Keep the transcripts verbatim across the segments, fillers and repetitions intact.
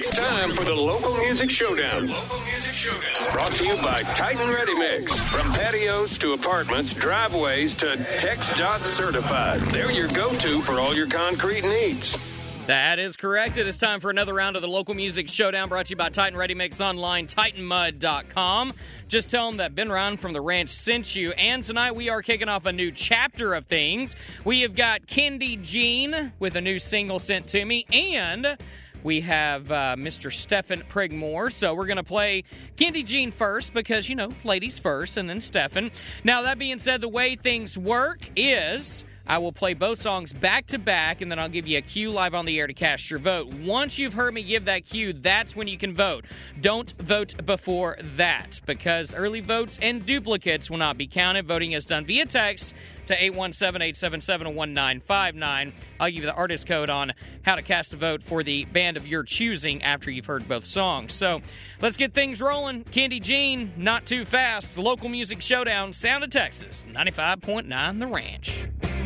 It's time for the Local Music Showdown. Local Music Showdown. Brought to you by Titan Ready Mix. From patios to apartments, driveways to TxDOT certified. They're your go-to for all your concrete needs. That is correct. It is time for another round of the Local Music Showdown, brought to you by Titan Ready Mix online, titan mud dot com. Just tell them that Ben Ryan from the ranch sent you. And tonight we are kicking off a new chapter of things. We have got Kendi Jean with a new single sent to me, and we have uh, Mister Stephen Prigmore. So we're going to play Kendi Jean first because, you know, ladies first, and then Stephen. Now, that being said, the way things work is I will play both songs back-to-back, and then I'll give you a cue live on the air to cast your vote. Once you've heard me give that cue, that's when you can vote. Don't vote before that, because early votes and duplicates will not be counted. Voting is done via text to eight one seven, eight seven seven, one nine five nine. I'll give you the artist code on how to cast a vote for the band of your choosing after you've heard both songs. So let's get things rolling. Kendi Jean, Not Too Fast, the Local Music Showdown, Sound of Texas, ninety-five point nine The Ranch.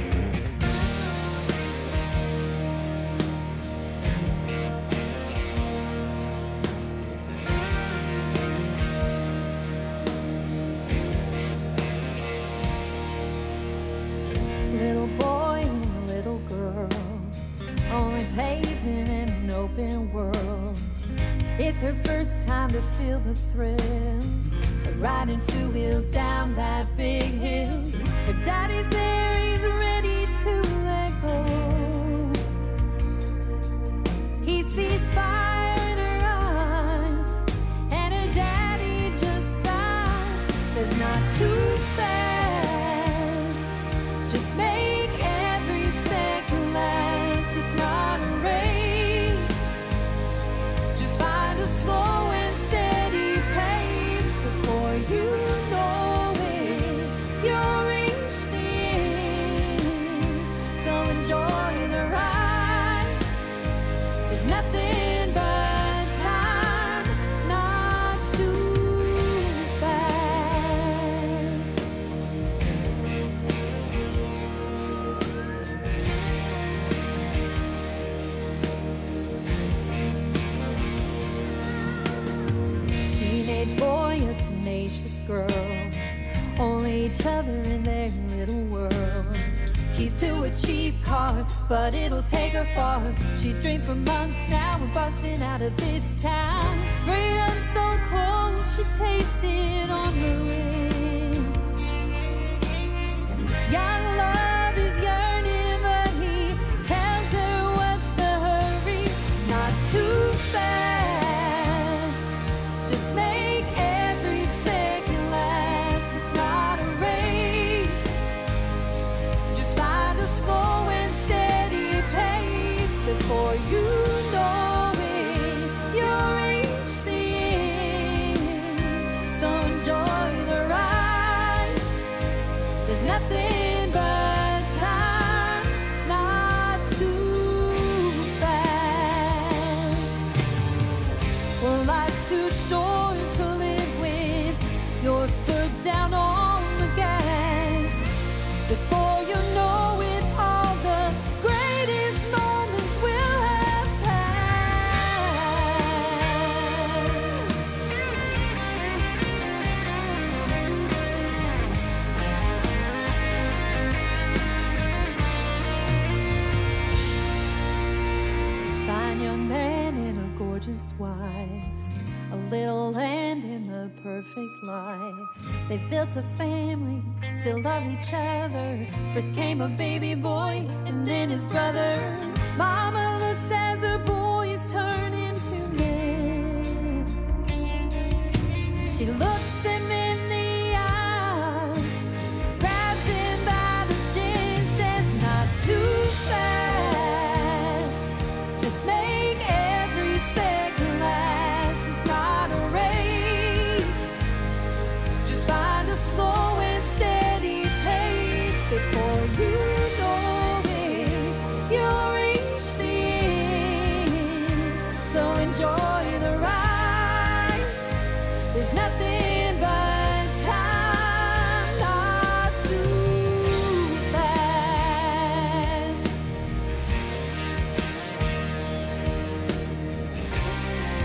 Little boy and a little girl, only pavement in an open world. It's her first time to feel the thrill of riding two wheels down that big hill. Her daddy's there, he's ready to let go. He sees fire in her eyes, and her daddy just sighs, says not too fast. Just make every second last. It's not a race. Just find a slow and steady pace. Before you know it, you'll reach the end. So enjoy the ride. There's nothing but time, not too fast. Teenage boy, a tenacious girl, only each other in their little worlds. Keys to a cheap car, but it'll take her far. She's dreamed for months now of busting out of this town. Freedom so close, she tastes it on her lips. Young love is yearning, but he tells her what's the hurry, not too fast. Just make every second last. It's not a race. Just find a slow and steady pace. Before you know it, you'll reach the end. So enjoy the ride. There's nothing but time, not too fast. Well, life's too short to live with your foot down on the gas. Before you know it, all the greatest moments will have passed. Fine young man and a gorgeous wife, a little land in the perfect life. They've built a family, still love each other. First came a baby boy and then his brother. Mama looks as her boys turn into men. She looks them in the eye, grabs him by the chin, says not too fast. Just make every second last. It's not a race. Just find a slow and steady pace. Before you know it, you'll reach the end. So enjoy the ride. There's nothing but time, not too fast.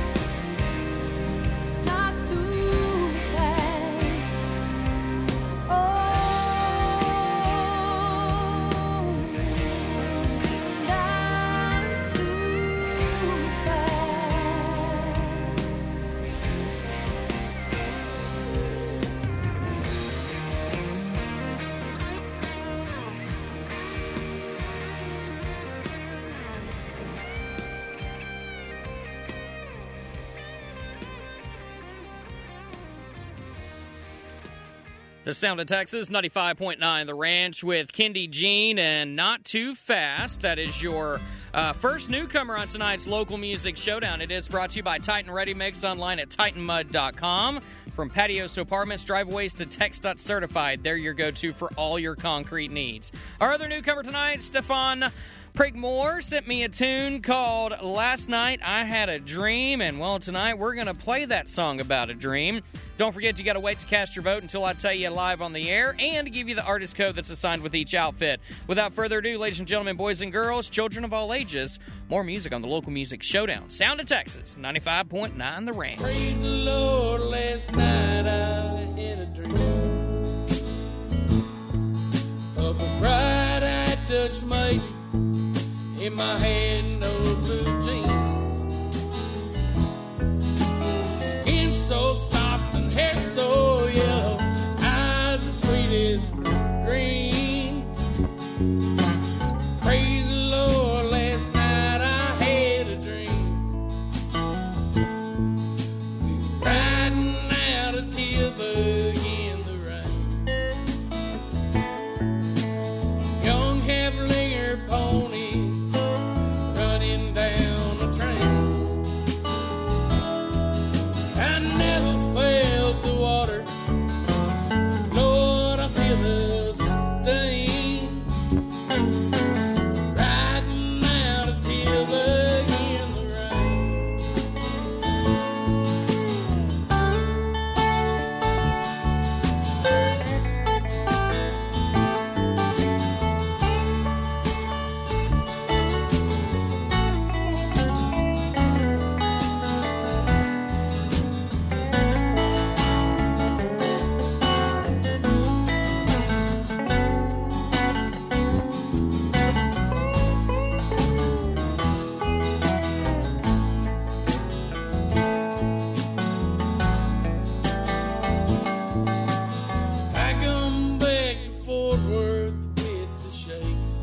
The Sound of Texas, ninety-five point nine The Ranch with Kendi Jean and Not Too Fast. That is your uh, first newcomer on tonight's local music showdown. It is brought to you by Titan Ready Mix online at titan mud dot com. From patios to apartments, driveways to Tex.certified, they're your go-to for all your concrete needs. Our other newcomer tonight, Stefan Prigmore, sent me a tune called Last Night I Had a Dream, and well, tonight we're going to play that song about a dream. Don't forget, you got to wait to cast your vote until I tell you live on the air and to give you the artist code that's assigned with each outfit. Without further ado, ladies and gentlemen, boys and girls, children of all ages, more music on the local music showdown. Sound of Texas, ninety-five point nine The Ranch. Praise the Lord, last night I had a dream of a bright-eyed Dutch maid in my hand, no blue jeans, skin so soft and hair so yellow, eyes as sweet as green. Praise the Lord, last night I had a dream. We were riding out of Tilburg in the rain, young half-linger ponies running down the train. I never felt the water, Lord, I feel the stain. Riding out of Tilburg in the rain. I come back to Fort Worth with the shakes,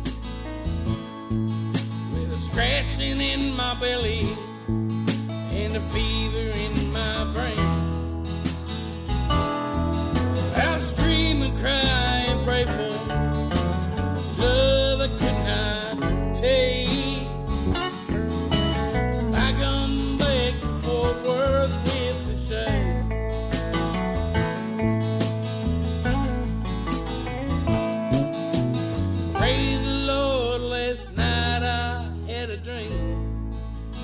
with a scratching in my belly and a fever in my brain. I'll scream and cry and pray for love I could not take. I come back to Fort Worth with the shakes. Praise the Lord, last night I had a dream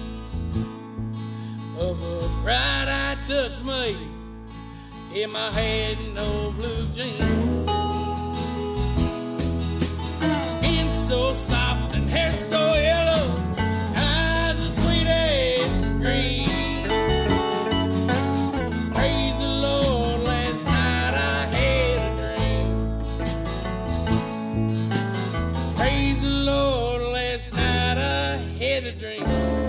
of a bright-eyed Dutch maid in my head, no blue jeans, skin so soft and hair so yellow, eyes as sweet as green. Praise the Lord, last night I had a dream. Praise the Lord, last night I had a dream.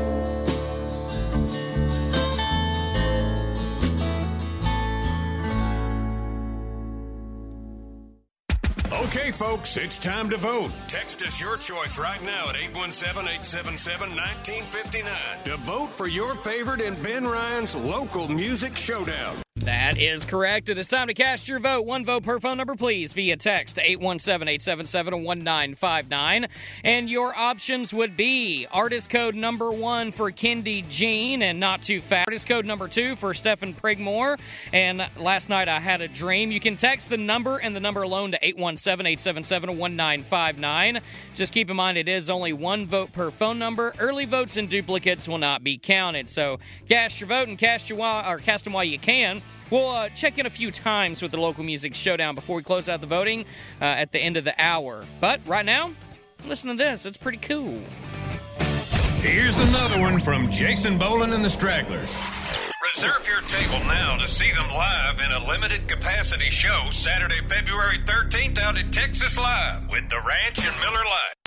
Okay, folks, it's time to vote. Text us your choice right now at eight one seven, eight seven seven, one nine five nine to vote for your favorite in Ben Ryan's local music showdown. That is correct. It is time to cast your vote. One vote per phone number, please, via text to eight one seven, eight seven seven, one nine five nine. And your options would be artist code number one for Kendi Jean and Not Too Fast. Artist code number two for Stefan Prigmore and Last Night I Had a Dream. You can text the number and the number alone to eight one seven, eight seven seven, one nine five nine. Just keep in mind it is only one vote per phone number. Early votes and duplicates will not be counted. So cast your vote and cast your while, or cast them while you can. We'll uh, check in a few times with the local music showdown before we close out the voting uh, at the end of the hour. But right now, listen to this. It's pretty cool. Here's another one from Jason Boland and the Stragglers. Reserve your table now to see them live in a limited capacity show Saturday, February thirteenth out at Texas Live with The Ranch and Miller Lite.